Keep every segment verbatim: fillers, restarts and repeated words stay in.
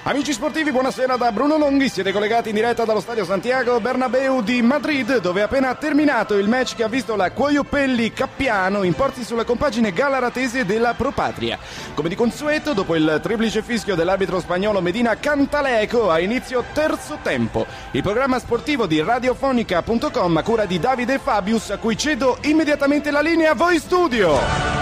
Amici sportivi, buonasera da Bruno Longhi, siete collegati in diretta dallo stadio Santiago Bernabéu di Madrid, dove è appena terminato il match che ha visto la Cuoiopelli Cappiano imporsi sulla compagine galaratese della Pro Patria. Come di consueto, dopo il triplice fischio dell'arbitro spagnolo Medina Cantaleco, a inizio terzo tempo. Il programma sportivo di radiofonica punto com a cura di Davide Fabius, a cui cedo immediatamente la linea a voi studio.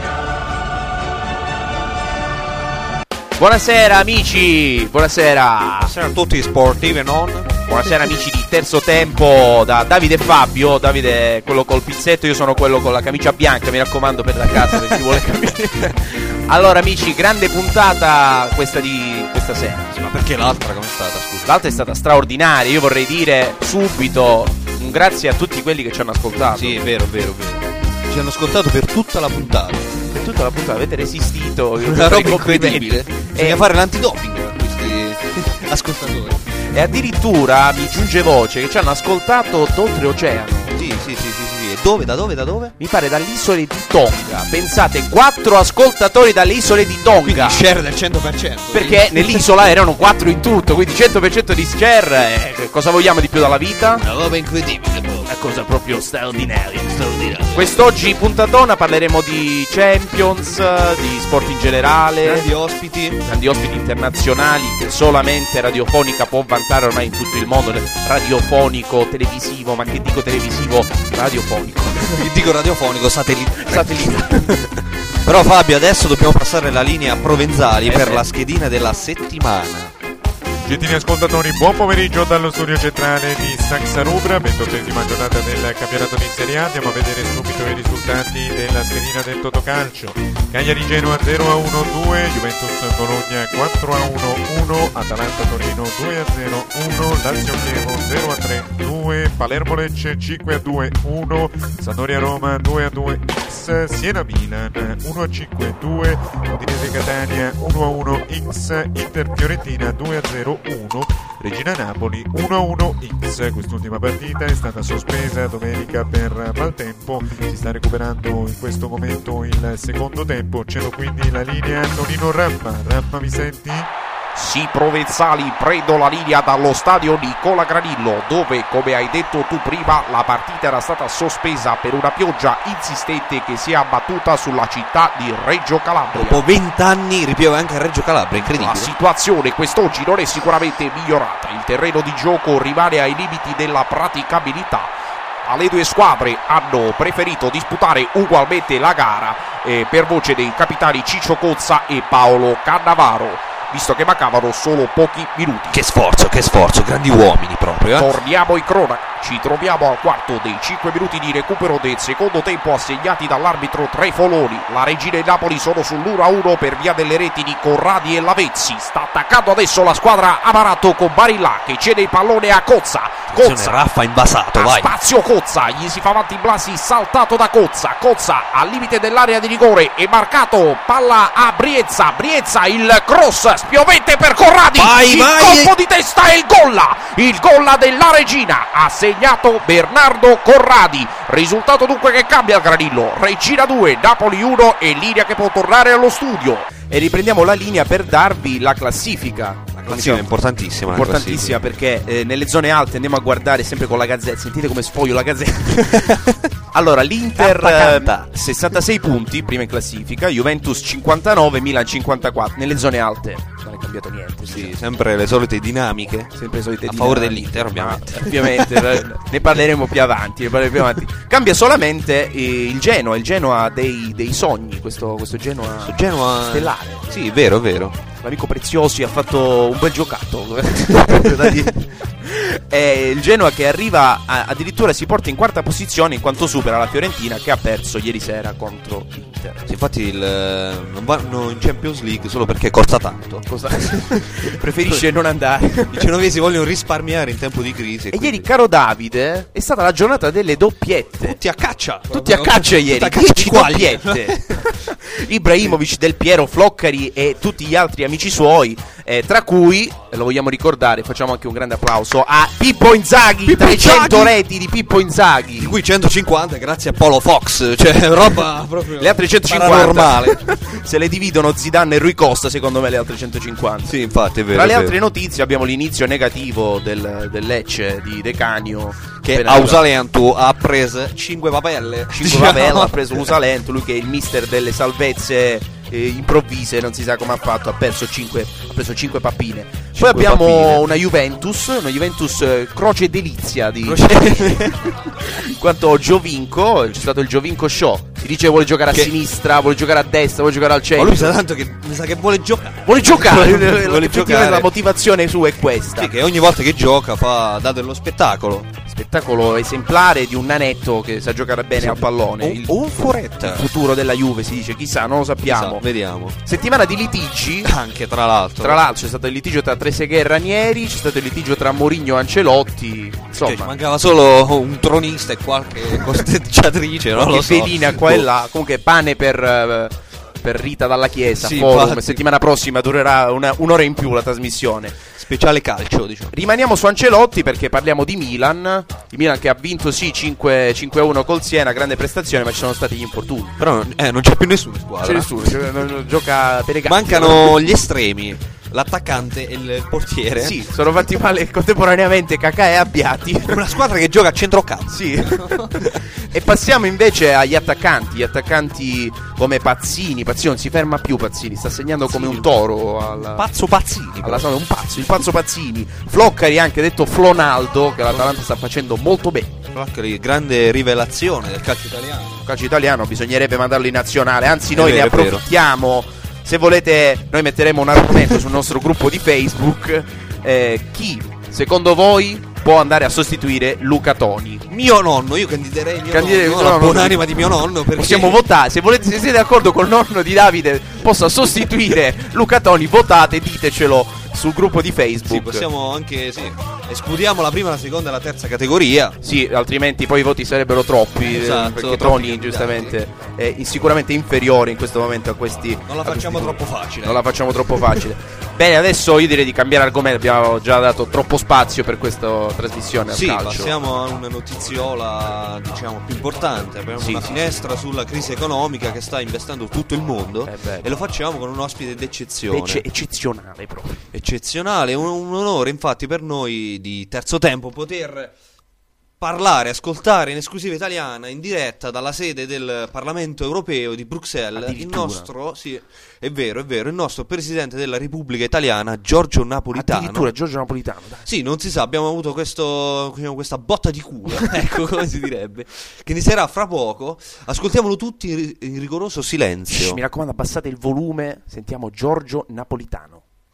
Buonasera amici, buonasera. Buonasera a tutti sportivi e non. Buonasera amici di terzo tempo da Davide e Fabio. Davide è quello col pizzetto, io sono quello con la camicia bianca, mi raccomando per la casa per chi vuole capire. Allora amici, grande puntata questa di questa sera. Sì, ma perché l'altra come è stata? Scusa. L'altra è stata straordinaria, io vorrei dire subito un grazie a tutti quelli che ci hanno ascoltato. Sì, è vero, è vero, è vero. Ci hanno ascoltato per tutta la puntata. Per tutta la puntata avete resistito. Una roba incredibile. Bisogna e... fare l'antidoping per questi ascoltatori. E addirittura mi giunge voce che ci hanno ascoltato d'oltreoceano. Sì, sì, sì, sì, sì. E dove? Da dove? Da dove? Mi pare dalle isole di Tonga. Pensate, quattro ascoltatori dalle isole di Tonga. Quindi share del cento per cento. Perché nell'isola erano quattro in tutto, quindi cento per cento di share. Eh, cosa vogliamo di più dalla vita? Una roba incredibile. Una cosa proprio straordinaria, straordinaria. Quest'oggi puntatona parleremo di Champions, di sport in generale, grandi ospiti, grandi ospiti internazionali che solamente Radiofonica può vantare ormai in tutto il mondo, radiofonico, televisivo, ma che dico televisivo, radiofonico. Che dico radiofonico, satellite. Satellite. Però Fabio, adesso dobbiamo passare la linea a Provenzali eh, per sì. la schedina della settimana. Gentili ascoltatori, buon pomeriggio dallo studio centrale di Saxa Rubra, ventottesima giornata del campionato di Serie A. Andiamo a vedere subito i risultati della schedina del Totocalcio. Cagliari Genoa zero a uno due, Juventus Bologna quattro a uno uno, Atalanta Torino due a zero uno, Lazio Chievo zero a tre due, Palermo Lecce cinque a due uno, Sampdoria Roma due a due X, Siena Milan uno a cinque due, Udinese Catania uno a uno X, Inter Fiorentina due a zero uno, Regina Napoli uno a uno X. Quest'ultima partita è stata sospesa domenica per maltempo, si sta recuperando in questo momento il secondo tempo. Cedo quindi la linea a Tonino Ramma. Ramma, mi senti? Sì, Provenzali, prendo la linea dallo stadio Nicola Granillo, dove, come hai detto tu prima, la partita era stata sospesa per una pioggia insistente che si è abbattuta sulla città di Reggio Calabria. Dopo vent'anni ripiove anche a Reggio Calabria, incredibile. La situazione quest'oggi non è sicuramente migliorata, il terreno di gioco rimane ai limiti della praticabilità. Le due squadre hanno preferito disputare ugualmente la gara eh, per voce dei capitani Ciccio Cozza e Paolo Cannavaro, visto che mancavano solo pochi minuti. Che sforzo, che sforzo, grandi uomini proprio, eh? Torniamo in cronaca, ci troviamo al quarto dei cinque minuti di recupero del secondo tempo assegnati dall'arbitro Trefoloni. La Regina e Napoli sono sull'uno a uno per via delle reti di Corradi e Lavezzi. Sta attaccando adesso la squadra Amarato con Barilla che cede il pallone a Cozza. Cozza, Raffa invasato, vai. Spazio Cozza, gli si fa avanti Blasi, saltato da Cozza. Cozza al limite dell'area di rigore e marcato, palla a Briezza. Briezza, il cross spiovente per Corradi. Vai, il vai. colpo di testa e il golla. Il golla della Regina ha segnato Bernardo Corradi. Risultato dunque che cambia il Granillo. Regina due, Napoli uno e linea che può tornare allo studio. E riprendiamo la linea per darvi la classifica. Sì, è importantissima, importantissima perché eh, nelle zone alte andiamo a guardare sempre con la Gazzetta. Sentite come sfoglio la Gazzetta. Allora l'Inter canta, canta. sessantasei punti prima in classifica, Juventus cinquantanove, Milan cinquantaquattro. Nelle zone alte non è cambiato niente. Sì, sempre le solite dinamiche, sempre le solite a dinamiche. favore dell'Inter, ovviamente. Ah, ovviamente ne parleremo più avanti, ne parleremo più avanti. Cambia solamente eh, il Genoa, il Genoa dei, dei sogni, questo, questo Genoa, questo Genoa stellare. Sì, vero, vero. L'amico Preziosi ha fatto un bel giocato. È il Genoa che arriva a, addirittura si porta in quarta posizione in quanto supera la Fiorentina che ha perso ieri sera contro l'Inter. Sì, infatti il, non vanno in Champions League solo perché costa tanto. Cosa? Preferisce non andare. I genovesi vogliono risparmiare in tempo di crisi. E, e quindi... ieri, caro Davide, è stata la giornata delle doppiette. Tutti a caccia. Tutti a caccia ieri. dieci doppiette. Ibrahimovic, Del Piero, Floccari e tutti gli altri amici suoi Eh, tra cui, lo vogliamo ricordare, facciamo anche un grande applauso a Pippo Inzaghi, Pippo trecento Inzaghi! reti di Pippo Inzaghi, Di cui centocinquanta grazie a Paolo Fox, cioè roba proprio le altre centocinquanta paranormale. se le dividono Zidane e Rui Costa, secondo me le altre centocinquanta. Sì, infatti è vero. Tra le è vero. altre notizie abbiamo l'inizio negativo del, del Lecce di De Canio, Che appena a arrivato. Usalento ha preso cinque papelle. Cinque Papella, ha preso Usalento, lui che è il mister delle salvezze eh, improvvise, non si sa come ha fatto, ha perso cinque, ha preso cinque pappine. Poi Cinque abbiamo pappine. una Juventus, una Juventus eh, croce delizia di Croce- in quanto Giovinco, c'è stato il Giovinco Show. Si dice vuole giocare a Che- sinistra, vuole giocare a destra, vuole giocare al Ma centro. lui sa tanto che mi sa che vuole giocare. Vuole giocare, Vuole effettivamente giocare. la motivazione sua è questa. Sì, che ogni volta che gioca fa dà dello spettacolo. Spettacolo esemplare di un nanetto che sa giocare bene Sì. al pallone. O- il, o un foretta. il futuro della Juve si dice, chissà, non lo sappiamo. Chissà, vediamo. Settimana di litigi. Anche tra l'altro. Tra l'altro c'è stato il litigio tra Trezeguet e Ranieri, c'è stato il litigio tra Mourinho e Ancelotti. Cioè, Insomma, ci mancava solo un tronista e qualche costeggiatrice, non lo qualche so. pedina qua e là. Comunque pane per, eh, per Rita dalla Chiesa. Sì, Forum. infatti. Settimana prossima durerà una- un'ora in più la trasmissione. Speciale calcio, diciamo. Rimaniamo su Ancelotti perché parliamo di Milan. Il Milan che ha vinto sì cinque a uno col Siena, grande prestazione, ma ci sono stati gli infortuni. Però eh, non c'è più nessuno in squadra. C'è nessuno, gio- non- non gioca per i gatti. Mancano gli estremi, l'attaccante e il portiere. Sì, sono fatti male contemporaneamente Kakà e Abbiati. Una squadra che gioca a centrocampo. Sì. E passiamo invece agli attaccanti. Gli attaccanti come Pazzini. Pazzini non si ferma più. Pazzini sta segnando come Sì. un toro. Alla, Pazzo Pazzini. alla sola- un pazzo, il pazzo Pazzini. Floccari, anche detto Flonaldo, che l'Atalanta sta facendo molto bene. Floccari, grande rivelazione del calcio italiano. Il calcio italiano bisognerebbe mandarlo in nazionale. Anzi, È noi vero, ne è vero. approfittiamo. Se volete, noi metteremo un argomento sul nostro gruppo di Facebook. Eh, chi, secondo voi, può andare a sostituire Luca Toni? Mio nonno, io candiderei mio Candiderei nonno, mio la nonno. buonanima di mio nonno, perché Possiamo votare. Se volete, se siete d'accordo col nonno di Davide possa sostituire Luca Toni, votate, ditecelo sul gruppo di Facebook. Sì, possiamo anche, sì, escludiamo la prima, la seconda e la terza categoria. Sì, altrimenti poi i voti sarebbero troppi. eh, Esatto, perché troppi Toni, candidati. giustamente, è sicuramente inferiore in questo momento a questi. Non la a questi facciamo due. troppo facile. Non la facciamo troppo facile. Bene, adesso io direi di cambiare argomento. Abbiamo già dato troppo spazio per questa trasmissione al Sì, calcio. passiamo a una notiziola, diciamo, più importante. Abbiamo Sì, una sì, finestra sulla crisi economica che sta investendo tutto il mondo. Eh beh. E lo facciamo con un ospite d'eccezione. Ecce- eccezionale proprio. Eccezionale, un, un onore infatti per noi di Terzo Tempo poter parlare, ascoltare in esclusiva italiana, in diretta dalla sede del Parlamento Europeo di Bruxelles, il Addirittura. nostro, sì, è vero, è vero, il nostro Presidente della Repubblica Italiana, Giorgio Napolitano. Addirittura Giorgio Napolitano, dai. Sì, non si sa, abbiamo avuto questo, diciamo, questa botta di culo, ecco come si direbbe, che inizierà fra poco. Ascoltiamolo tutti in ri- in rigoroso silenzio. Shh, mi raccomando, abbassate il volume. Sentiamo Giorgio Napolitano.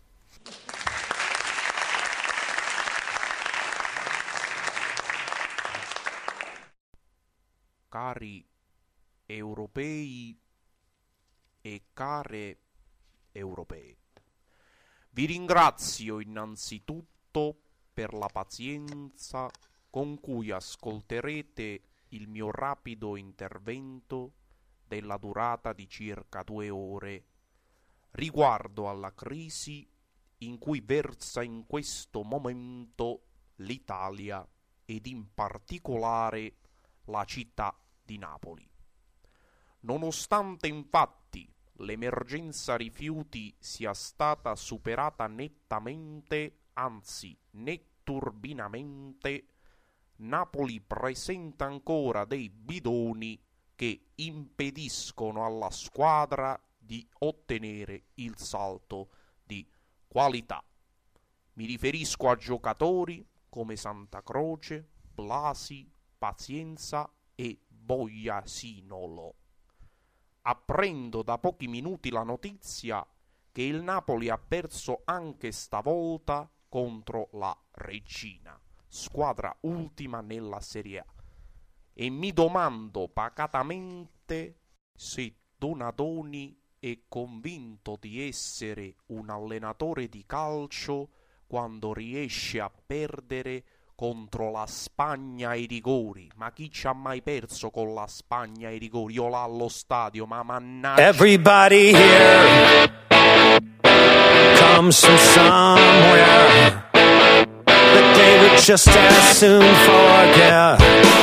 Cari europei e care europee, vi ringrazio innanzitutto per la pazienza con cui ascolterete il mio rapido intervento della durata di circa due ore riguardo alla crisi in cui versa in questo momento l'Italia ed in particolare la città di Napoli. Nonostante infatti l'emergenza rifiuti sia stata superata nettamente, anzi netturbinamente, Napoli presenta ancora dei bidoni che impediscono alla squadra di ottenere il salto di qualità. Mi riferisco a giocatori come Santa Croce, Blasi, Pazienza e Bojasinolo. Apprendo da pochi minuti la notizia che il Napoli ha perso anche stavolta contro la Reggina, squadra ultima nella Serie A, e mi domando pacatamente se Donadoni è convinto di essere un allenatore di calcio quando riesce a perdere contro la Spagna ai rigori. Ma chi ci ha mai perso con la Spagna ai rigori? Io là allo stadio, ma mannaggia. Everybody here comes from somewhere that they would just as soon forget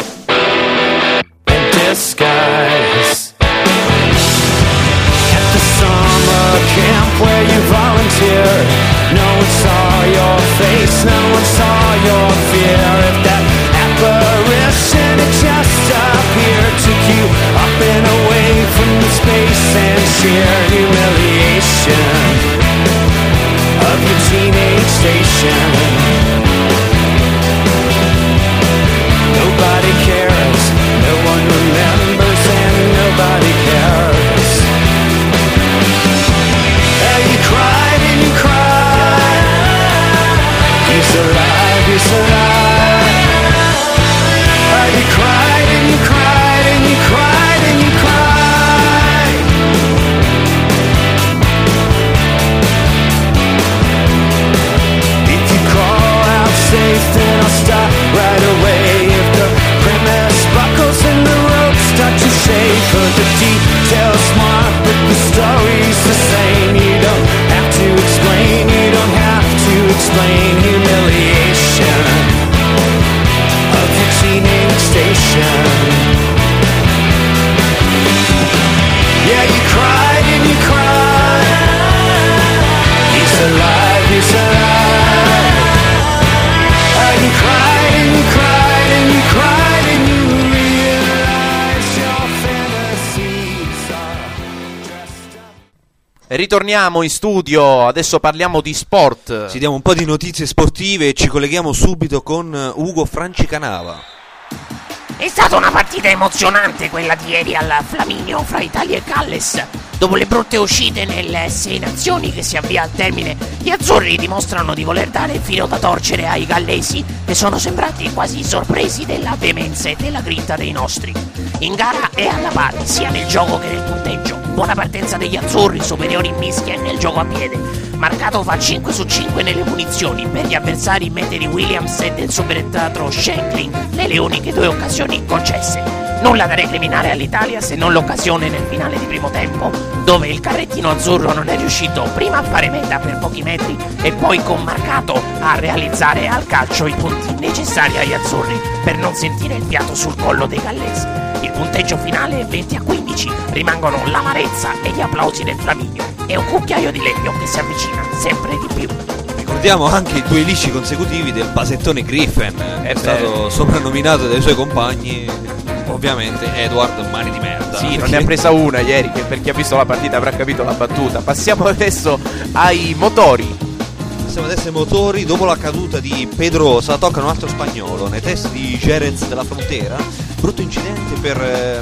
in disguise. At the summer camp where you volunteered, no one saw your face, no one saw your fear. If that apparition had just appeared, took you up and away from the space and sheer humiliation of your teenage station. Nobody cares, no one remembers, and nobody cares. And you cried and you cried, he's alive, he's alive. And you cried and you cried and you cried and you cried. If you crawl out safe, then I'll stop right away. If the premise buckles and the ropes start to shake, for the details smart, but the story's the same. You don't have to explain, you don't have to explain humiliation of your teenage station. Yeah, you cried and you cried, he's alive, he's alive. And you cried and you cried and you cried and you realized your fantasies are dressed up. Ritorniamo in studio, adesso parliamo di sport. Ci diamo un po' di notizie sportive e ci colleghiamo subito con Ugo Francicanava. È stata una partita emozionante quella di ieri al Flaminio fra Italia e Galles. Dopo le brutte uscite nelle sei nazioni che si avvia al termine, gli azzurri dimostrano di voler dare il filo da torcere ai gallesi, che sono sembrati quasi sorpresi della veemenza e della grinta dei nostri. In gara è alla pari sia nel gioco che nel punteggio. Buona partenza degli azzurri, superiori in mischia e nel gioco a piede. Marcato fa cinque su cinque nelle punizioni, per gli avversari Meteri Williams e del subentrato Shanklin nelle uniche due occasioni concesse. Nulla da recriminare all'Italia se non l'occasione nel finale di primo tempo, dove il carrettino azzurro non è riuscito prima a fare meta per pochi metri e poi con Marcato a realizzare al calcio i punti necessari agli azzurri per non sentire il fiato sul collo dei gallesi. Il punteggio finale è venti a quindici, rimangono l'amarezza e gli applausi del Flaminio e un cucchiaio di legno che si avvicina sempre di più. Ricordiamo anche i due lisci consecutivi del basettone Griffin, è stato soprannominato dai suoi compagni, ovviamente, Edward Mani di Merda. Sì, non ne ha presa una ieri, che per chi ha visto la partita avrà capito la battuta. Passiamo adesso ai motori. Passiamo adesso ai motori. Dopo la caduta di Pedrosa tocca un altro spagnolo nei test di Jerez della Frontera. Brutto incidente per,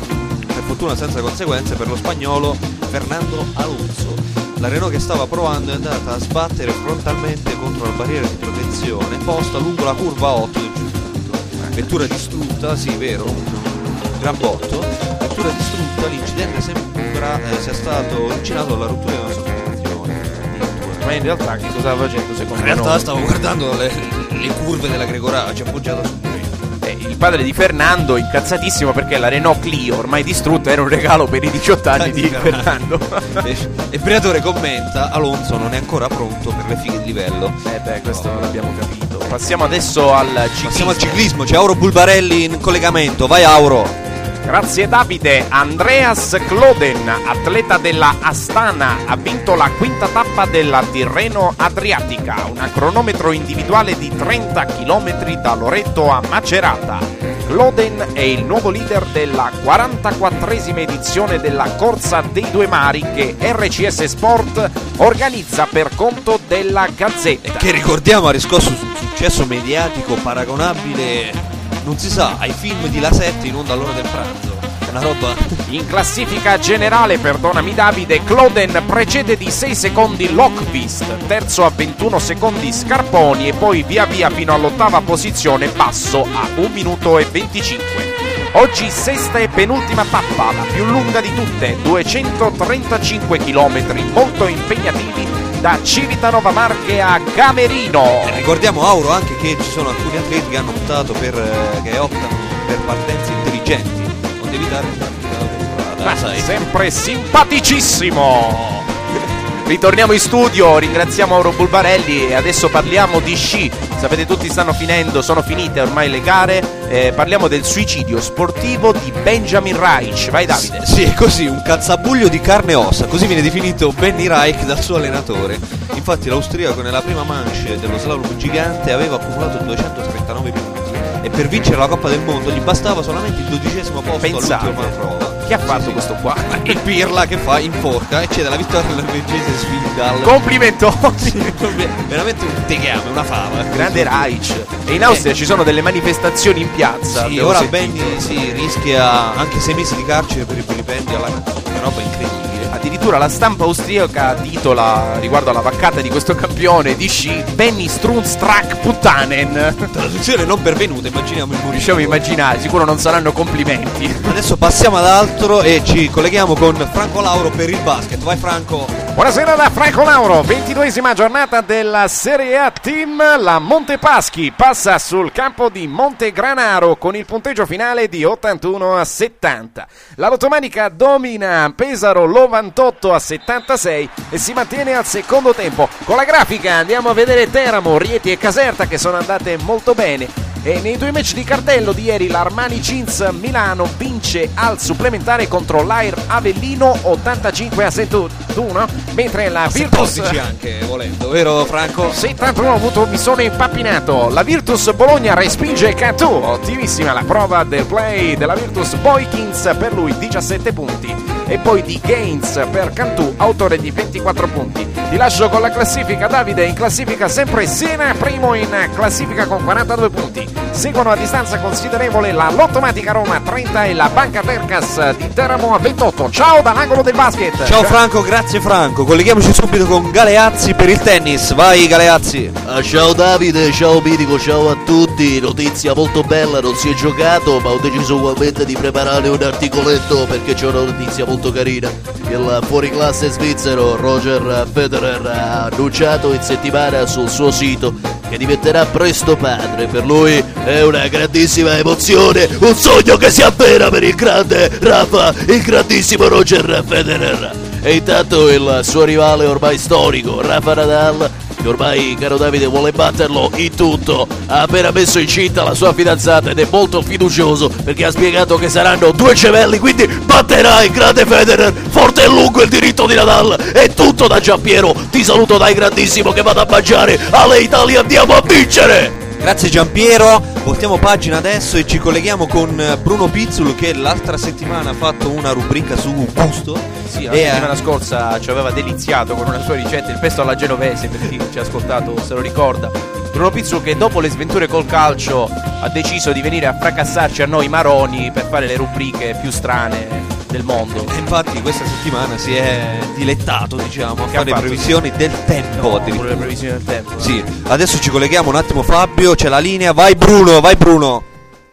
per fortuna senza conseguenze per lo spagnolo Fernando Alonso. La Renault che stava provando è andata a sbattere frontalmente contro la barriera di protezione posta lungo la curva otto del circuito. Vettura distrutta, sì, vero, un, un gran botto. Vettura distrutta, l'incidente sembra eh, sia stato originato dalla rottura di una sospensione. Ma in realtà che cosa stava facendo secondo In me? realtà stavo guardando le, le curve della Gregorà, ci ha appoggiato su questo. Eh, il padre di Fernando incazzatissimo perché la Renault Clio ormai distrutta era un regalo per i diciotto anni di Fernando. E Briatore commenta: Alonso non è ancora pronto per le fighe di livello. Eh beh, questo no. L'abbiamo capito. Passiamo adesso al ciclismo. Passiamo al ciclismo, c'è Auro Bulbarelli in collegamento, vai Auro. Grazie Davide. Andreas Kloden, atleta della Astana, ha vinto la quinta tappa della Tirreno Adriatica, una cronometro individuale di trenta chilometri da Loreto a Macerata. Kloden è il nuovo leader della quarantaquattresima edizione della Corsa dei Due Mari che R C S Sport organizza per conto della Gazzetta. E che ricordiamo ha riscosso un successo mediatico paragonabile, non si sa, ai film di La sette in onda all'ora del pranzo. Una roba. In classifica generale, perdonami Davide, Kloden precede di sei secondi Lockvist, terzo a ventuno secondi Scarponi e poi via via fino all'ottava posizione Basso a un minuto e venticinque. Oggi sesta e penultima tappa, la più lunga di tutte, duecentotrentacinque chilometri, molto impegnativi, da Civitanova Marche a Camerino. E ricordiamo Auro anche che ci sono alcuni atleti che hanno optato per eh, che optano per partenze intelligenti, onde evitare il traffico della temporada. Ma sai, sempre simpaticissimo. Ritorniamo in studio, ringraziamo Mauro Bulbarelli e adesso parliamo di sci. Sapete tutti stanno finendo, sono finite ormai le gare, eh, parliamo del suicidio sportivo di Benjamin Reich. Vai Davide. Sì, è così, un calzabuglio di carne e ossa, così viene definito Benny Reich dal suo allenatore. Infatti l'austriaco nella prima manche dello slalom gigante aveva accumulato duecentotrentanove punti e per vincere la Coppa del Mondo gli bastava solamente il dodicesimo posto. Pensate, all'ultima prova. Che ha fatto sì, questo qua? Il Pirla che fa in forca e c'è la vittoria norvegese Svindal. Complimentoni. Veramente un tegame, una fava. Grande Reich. E in Austria eh. ci sono delle manifestazioni in piazza. Sì, ora Benny si rischia anche sei mesi di carcere per i vilipendi alla una roba incredibile. Addirittura la stampa austriaca titola riguardo alla vaccata di questo campione di sci Benny Strunstrak Puttanen. Traduzione non pervenuta, immaginiamo il muro. Riusciamo a immaginare, sicuro non saranno complimenti. Adesso passiamo ad altro e ci colleghiamo con Franco Lauro per il basket. Vai Franco. Buonasera da Franco Lauro, ventiduesima giornata della Serie A Team. La Montepaschi passa sul campo di Montegranaro con il punteggio finale di ottantuno a settanta. La Lotomanica domina Pesaro novantotto a settantasei e si mantiene al secondo tempo. Con la grafica andiamo a vedere Teramo, Rieti e Caserta che sono andate molto bene. E nei due match di cartello di ieri l'Armani Cins Milano vince al supplementare contro l'Air Avellino ottantacinque a settantuno, mentre la Virtus anche volendo, vero Franco? settantuno, ho avuto, mi sono impappinato. La Virtus Bologna respinge Cantù, ottimissima la prova del play della Virtus Boykins, per lui diciassette punti, e poi di Gaines per Cantù, autore di ventiquattro punti. Ti lascio con la classifica Davide, in classifica sempre Siena, primo in classifica con quarantadue punti. Seguono a distanza considerevole la Lottomatica Roma a trenta e la Banca Tercas di Teramo a ventotto. Ciao dall'angolo del basket. Ciao Franco, grazie Franco. Colleghiamoci subito con Galeazzi per il tennis. Vai Galeazzi. Ah, ciao Davide, ciao Mitico, ciao a tutti. Notizia molto bella, non si è giocato, ma ho deciso ugualmente di preparare un articoletto perché c'è una notizia molto carina. Il fuoriclasse svizzero Roger Federer ha annunciato in settimana sul suo sito che diventerà presto padre. Per lui è una grandissima emozione, un sogno che si avvera per il grande Rafa, il grandissimo Roger Federer. E intanto il suo rivale ormai storico, Rafa Nadal, che ormai, caro Davide, vuole batterlo in tutto, ha appena messo incinta la sua fidanzata ed è molto fiducioso perché ha spiegato che saranno due gemelli, quindi batterà il grande Federer. Forte e lungo il diritto di Nadal. È tutto da Giampiero, ti saluto dai grandissimo che vado a mangiare. Ale Italia, andiamo a vincere! Grazie Giampiero, voltiamo pagina adesso e ci colleghiamo con Bruno Pizzul che l'altra settimana ha fatto una rubrica su gusto. Sì, la e settimana a... scorsa ci aveva deliziato con una sua ricetta, il pesto alla genovese, per chi ci ha ascoltato se lo ricorda. Bruno Pizzul che dopo le sventure col calcio ha deciso di venire a fracassarci a noi maroni per fare le rubriche più strane del mondo. E infatti questa settimana si è dilettato, diciamo, a che fare le previsioni del tempo. No, pure le previsioni del tempo. Sì, adesso ci colleghiamo un attimo Fabio, c'è la linea, vai Bruno, vai Bruno.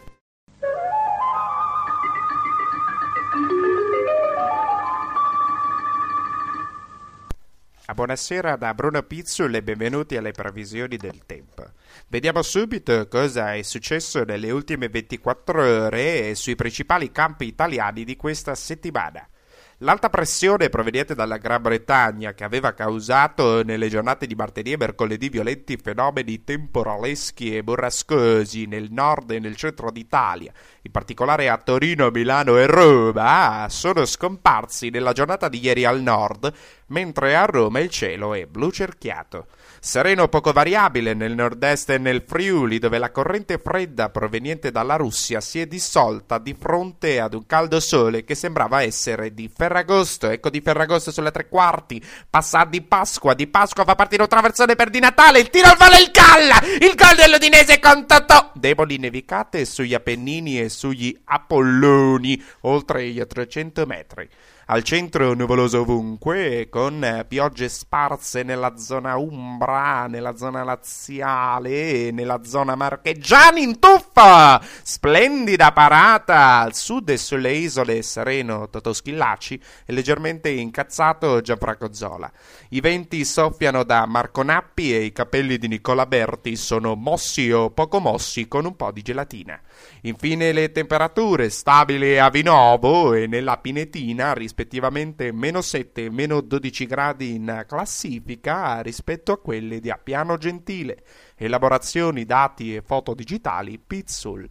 Buonasera da Bruno Pizzul e benvenuti alle previsioni del tempo. Vediamo subito cosa è successo nelle ultime ventiquattro ore sui principali campi italiani di questa settimana. L'alta pressione proveniente dalla Gran Bretagna, che aveva causato nelle giornate di martedì e mercoledì violenti fenomeni temporaleschi e burrascosi nel nord e nel centro d'Italia, in particolare a Torino, Milano e Roma, sono scomparsi nella giornata di ieri al nord, mentre a Roma il cielo è blu cerchiato. Sereno poco variabile nel nord-est e nel Friuli, dove la corrente fredda proveniente dalla Russia si è dissolta di fronte ad un caldo sole che sembrava essere di Ferragosto. Ecco di Ferragosto sulle tre quarti, passa di Pasqua, di Pasqua fa partire un traversone per di Natale, il tiro al volo il Calla, il gol dell'Udinese con Totò. Deboli nevicate sugli Appennini e sugli Apolloni, oltre i trecento metri. Al centro nuvoloso ovunque, con piogge sparse nella zona umbra, nella zona laziale, nella zona marchigiana in tuffa. Splendida parata al sud e sulle isole sereno Totò Schillaci e leggermente incazzato Gianfranco Zola. I venti soffiano da Marco Nappi e i capelli di Nicola Berti sono mossi o poco mossi con un po' di gelatina. Infine le temperature stabili a Vinovo e nella Pinetina rispetto rispettivamente meno sette e meno dodici gradi in classifica rispetto a quelli di Appiano Gentile. Elaborazioni, dati e foto digitali, Pizzul.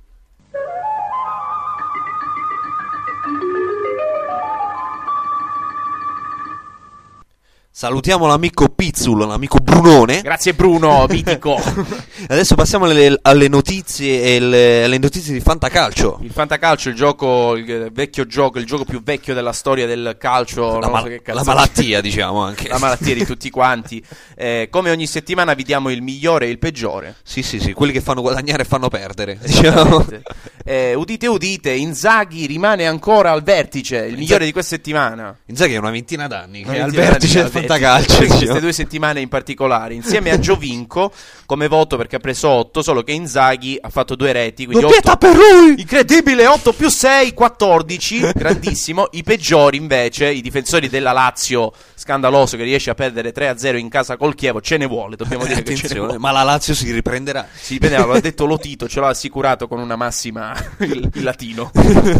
Salutiamo l'amico Pizzul, l'amico Brunone. Grazie Bruno, mitico. Adesso passiamo alle, alle notizie e le, alle notizie di Fantacalcio. Il Fantacalcio, il gioco, il vecchio gioco, il gioco più vecchio della storia del calcio. La, non ma- so che cazzo la malattia, diciamo anche. La malattia di tutti quanti. Eh, come ogni settimana vi diamo il migliore e il peggiore. Sì, sì, sì, quelli che fanno guadagnare e fanno perdere. Diciamo. Eh, udite, udite, Inzaghi rimane ancora al vertice, il Inzaghi... migliore di questa settimana. Inzaghi è una ventina d'anni che Una è al ventina vertice del d'anni, Fantacalcio. Queste Diciamo. due settimane in particolare, insieme a Giovinco come voto perché ha preso otto, solo che Inzaghi ha fatto due reti, quindi doppietta otto, per lui! Incredibile, otto più sei, quattordici, grandissimo. I peggiori invece, i difensori della Lazio, scandaloso, che riesce a perdere tre a zero in casa col Chievo, ce ne vuole, dobbiamo dire che ce ne vuole. Ma la Lazio si riprenderà. Si riprendeva, l'ha detto Lotito, ce l'ha assicurato con una massima il, il latino.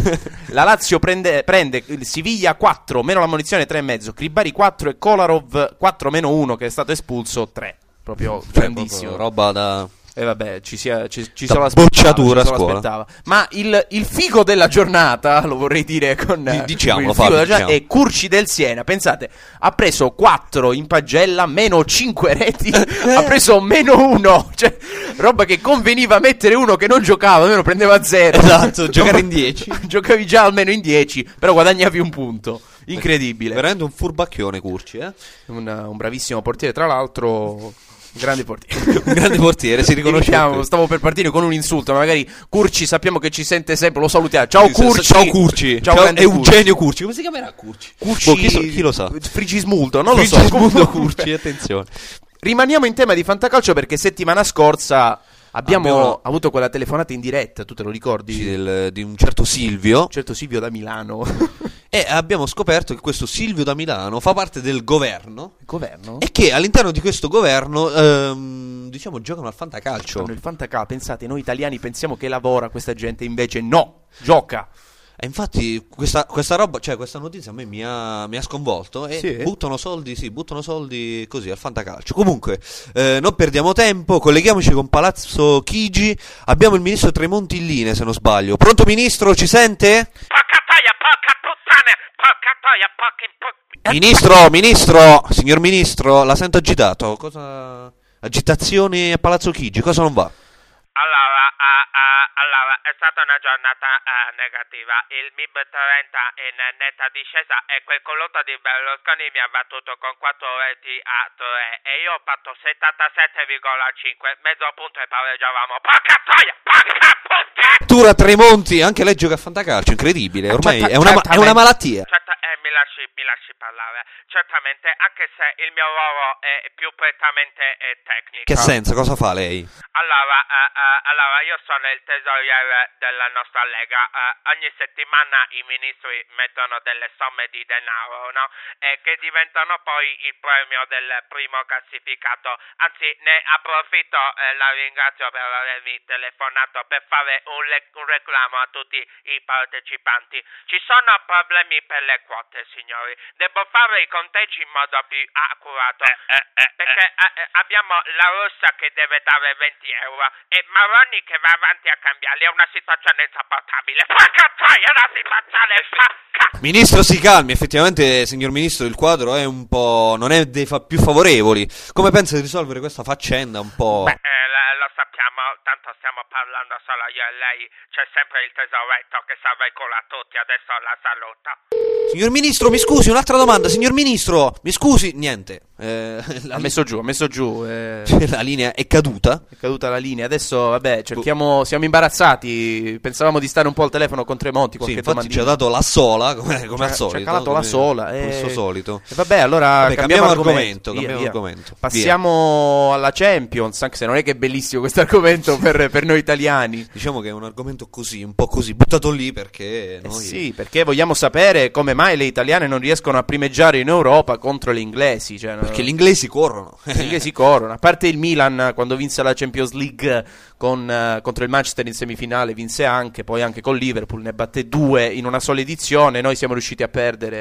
La Lazio prende, prende il Siviglia quattro, meno la munizione tre e mezzo, Kribari quattro e Kolarov quattro meno uno che è stato espulso tre. Proprio grandissimo. Proprio roba da... E eh vabbè, ci, sia, ci, ci Da se lo aspettava, bocciatura ci se a lo scuola. aspettava. Ma il, il figo della giornata, lo vorrei dire con D- diciamolo, il figo Fabio, della giornata, diciamo. è Curci del Siena. Pensate, ha preso quattro in pagella, meno cinque reti, ha preso meno uno, cioè roba che conveniva mettere uno che non giocava, almeno prendeva zero. Esatto, giocare in dieci. Giocavi già almeno in dieci, però guadagnavi un punto. Incredibile. Veramente un furbacchione Curci, eh? Un, un bravissimo portiere, tra l'altro. Grande portiere. Un grande portiere, si riconosce. Diciamo, stavo per partire con un insulto, ma magari Curci sappiamo che ci sente sempre, lo salutiamo. Ciao Sì, Curci. Ciao Curci. Ciao, Ciao grande Eugenio Curci. Come si chiamerà Curci? Curci. Boh, chi, so- chi lo sa? Frigismuldo, non lo so. Frigismuldo Curci, attenzione. Rimaniamo in tema di Fantacalcio perché settimana scorsa abbiamo, Abbiamo- avuto quella telefonata in diretta, tu te lo ricordi? Sì, del- di un certo Silvio. Certo Silvio da Milano. E abbiamo scoperto che questo Silvio da Milano fa parte del governo. Il governo? E che all'interno di questo governo, ehm, diciamo, giocano al fantacalcio. Fanno il Fantacalcio, pensate, noi italiani pensiamo che lavora questa gente, invece no, gioca. E infatti questa, questa roba, cioè questa notizia a me mi ha, mi ha sconvolto. E Sì? buttano soldi, sì, buttano soldi così al fantacalcio. Comunque, eh, non perdiamo tempo, colleghiamoci con Palazzo Chigi. Abbiamo il ministro Tremonti in linea, se non sbaglio. Pronto ministro, ci sente? Porca toia, porca puttana, porca toia, porca... porca... Ministro, ministro, signor ministro, la sento agitato. Cosa... Agitazioni a Palazzo Chigi, cosa non va? Allora, ah, ah, allora, è stata una giornata ah, negativa. Il M I B trenta in netta discesa e quel collotto di Berlusconi mi ha battuto con quattro reti a tre e io ho fatto settantasette virgola cinque, mezzo punto e pareggiavamo. Porca troia, porca puttana! Tura Tremonti, anche lei gioca a fantacalcio, incredibile, ormai Certa- è, una, è una certamente. malattia. Certa- eh, mi, lasci, mi lasci parlare. Certamente, anche se il mio ruolo è più prettamente eh, tecnico. Che senso, cosa fa lei? Allora, eh, eh, allora, io sono il tesoriere della nostra Lega. Eh, ogni settimana i ministri mettono delle somme di denaro, no? E che diventano poi il premio del primo classificato. Anzi, ne approfitto e la ringrazio per avermi telefonato per fare un, le- un reclamo a tutti i partecipanti. Ci sono problemi per le quote, signori. Devo fare i conteggi in modo più accurato. Perché eh, abbiamo la Russia che deve dare venti euro e Maroni che va avanti a cambiarli. È una situazione insopportabile. Porca troia, è una situazione porca. Ministro, si calmi, effettivamente, signor ministro, il quadro è un po'... non è dei fa- più favorevoli. Come pensa di risolvere questa faccenda un po'... Beh, eh, la- lo sappiamo, tanto stiamo parlando solo io e lei. C'è sempre il tesoretto che salva il culo a tutti. Adesso la saluto. Signor ministro, mi scusi, un'altra domanda, signor ministro, mi scusi, niente. Eh, la, Ha messo giù, ha messo giù. Eh. la linea è caduta. È caduta la linea. Adesso, vabbè, cerchiamo. Siamo imbarazzati. Pensavamo di stare un po' al telefono con Tremonti. Sì, Qualche infatti ci domandina. ha dato la sola, come, come al Ci ha- solito. Ci ha calato come- la sola. come il eh. suo solito. E vabbè, allora Vabbè, cambiamo, cambiamo argomento. argomento, Via, cambiamo via. argomento. Passiamo alla Champions, anche se non è che è bellissimo questo argomento per, per noi italiani. Diciamo che è un argomento così, un po' così, buttato lì perché Eh noi... sì, perché vogliamo sapere come mai le italiane non riescono a primeggiare in Europa contro gli inglesi. Cioè, Perché gli inglesi corrono. gli inglesi corrono. A parte il Milan, quando vinse la Champions League con, eh, contro il Manchester in semifinale, vinse anche, poi anche con Liverpool, ne batté due in una sola edizione. Noi siamo riusciti a perdere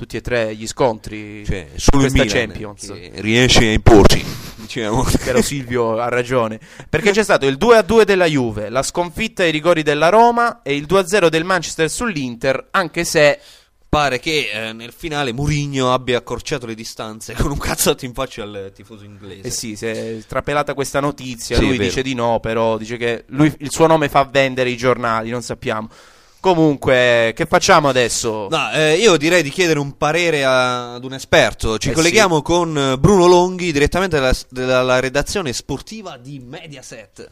tutti e tre gli scontri, cioè, solo questa il Milan Champions che riesce a imporsi, diciamo. Caro Silvio ha ragione, perché c'è stato il due a due della Juve, la sconfitta ai rigori della Roma e il due a zero del Manchester sull'Inter, anche se pare che eh, nel finale Mourinho abbia accorciato le distanze con un cazzotto in faccia al tifoso inglese. eh sì, si è trapelata questa notizia, Sì, lui è vero. dice di no, però dice che lui, il suo nome fa vendere i giornali, non sappiamo. Comunque, che facciamo adesso? No, eh, io direi di chiedere un parere a- ad un esperto. Ci Eh colleghiamo con eh, Bruno Longhi direttamente dalla, dalla redazione sportiva di Mediaset.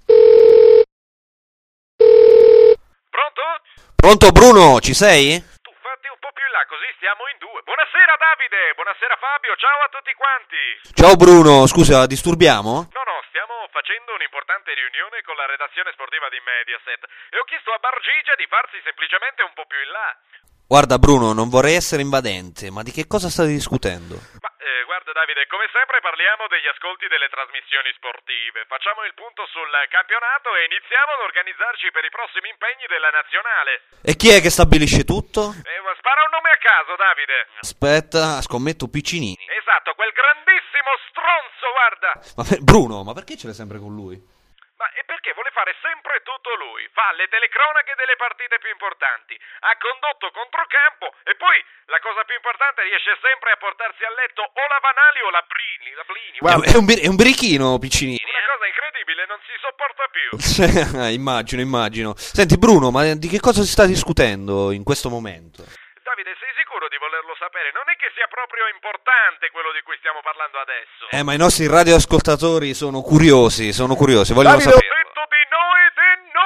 Pronto? Pronto Bruno, ci sei? Tu fatti un po' più in là, così stiamo in due. Buonasera Davide, buonasera Fabio, ciao a tutti quanti. Ciao Bruno, scusa, disturbiamo? No, no, stiamo facendo un'importante riunione con la redazione sportiva di Mediaset e ho chiesto a Bargigia di farsi semplicemente un po' più in là. Guarda Bruno, non vorrei essere invadente, ma di che cosa state discutendo? Ma eh, guarda Davide, come sempre parliamo degli ascolti delle trasmissioni sportive. Facciamo il punto sul campionato e iniziamo ad organizzarci per i prossimi impegni della nazionale. E chi è che stabilisce tutto? Eh, ma spara un nome a caso, Davide. Aspetta, scommetto Piccinini. Esatto, quel grandissimo stronzo, guarda. Ma per- Bruno, ma perché ce l'hai sempre con lui? Ma e perché vuole fare sempre tutto lui? Fa le telecronache delle partite più importanti, ha condotto controcampo e poi, la cosa più importante, riesce sempre a portarsi a letto o la Vanali o la Brini, la Blini. Guarda- È un, bir- è un birichino Piccinini. Una cosa incredibile, non si sopporta più. immagino, immagino. Senti Bruno, ma di che cosa si sta discutendo in questo momento? Davide, sei sicuro di volerlo sapere? Non è che sia proprio importante quello di cui stiamo parlando adesso. Eh, ma i nostri radioascoltatori sono curiosi, sono curiosi, vogliono Davide, Ho sapere. detto di no e di no!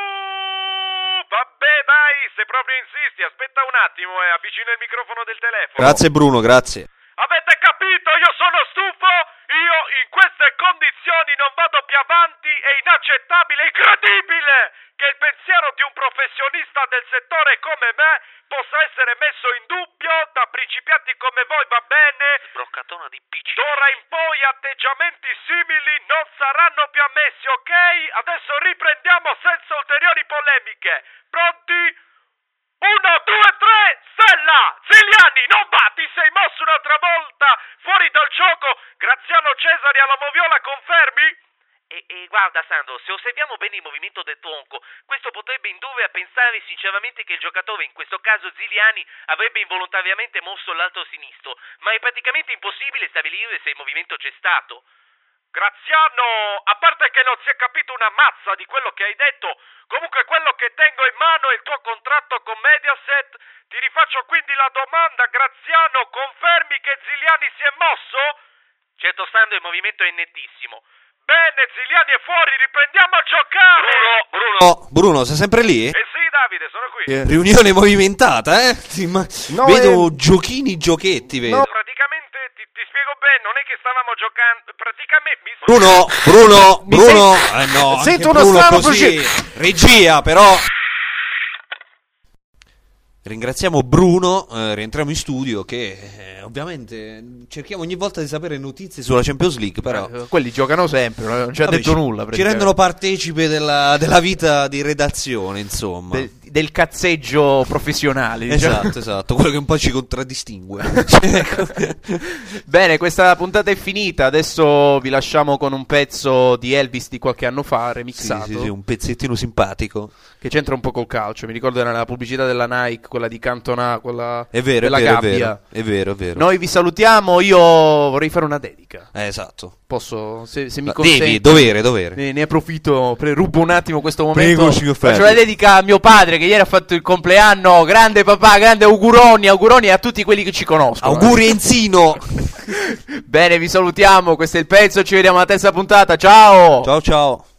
Vabbè dai, se proprio insisti, aspetta un attimo e avvicina il microfono del telefono. Grazie Bruno, grazie. Avete capito? Io sono stufo! Io in queste condizioni non vado più avanti, è inaccettabile, incredibile che il pensiero di un professionista del settore come me possa essere messo in dubbio da principianti come voi, va bene? Broccatona di P C. D'ora in poi atteggiamenti simili non saranno più ammessi, ok? Adesso riprendiamo senza ulteriori polemiche. Pronti? Uno, due, tre, Stella! Ziliani, non va, ti sei mosso un'altra volta! Fuori dal gioco! Graziano Cesari alla moviola, confermi? E, e guarda Sandro, se osserviamo bene il movimento del tronco, questo potrebbe indurre a pensare sinceramente che il giocatore, in questo caso Ziliani, avrebbe involontariamente mosso l'altro sinistro, ma è praticamente impossibile stabilire se il movimento c'è stato. Graziano, a parte che non si è capito una mazza di quello che hai detto, comunque quello che tengo in mano è il tuo contratto con Mediaset. Ti rifaccio quindi la domanda, Graziano, confermi che Ziliani si è mosso? Certo Sandro, il movimento è nettissimo. Bene, Ziliani è fuori, riprendiamo a giocare! Bruno, Oh, Bruno, sei sempre lì? Eh sì, Davide, sono qui. Eh, Riunione movimentata, eh? Sì, ma- No, vedo eh, giochini, giochetti, vedo. Praticamente, ti, ti spiego bene, non è che stavamo giocando, praticamente... Mi... Bruno, Bruno, Mi Bruno. sei- Eh no, Sento anche uno Bruno strano così. Regia, però. Ringraziamo Bruno, eh, rientriamo in studio che eh, ovviamente cerchiamo ogni volta di sapere notizie sulla Champions League, però eh, quelli giocano sempre, non ci ha vabbè, detto ci- nulla. Ci rendono partecipe della, della vita di redazione, insomma. del, del cazzeggio professionale. diciamo. Esatto, esatto, quello che un po' ci contraddistingue. Bene, questa puntata è finita. Adesso vi lasciamo con un pezzo di Elvis di qualche anno fa, Sì, remixato, sì, sì, un pezzettino simpatico. che c'entra un po' col calcio. Mi ricordo era la pubblicità della Nike, quella di Cantona, quella È vero, della è vero, è gabbia. vero, è vero, è vero. Noi vi salutiamo. Io vorrei fare una dedica. Eh, esatto. Posso, se, se mi No, consenti? devi, dovere, dovere. Ne, ne approfitto, pre- rubo un attimo questo momento. Prego, signor Ferri. Faccio la dedica a mio padre che ieri ha fatto il compleanno. Grande papà, grande auguroni, auguroni a tutti quelli che ci conoscono. Auguri Enzino. Bene, vi salutiamo. Questo è il pezzo. Ci vediamo alla terza puntata. Ciao. Ciao ciao.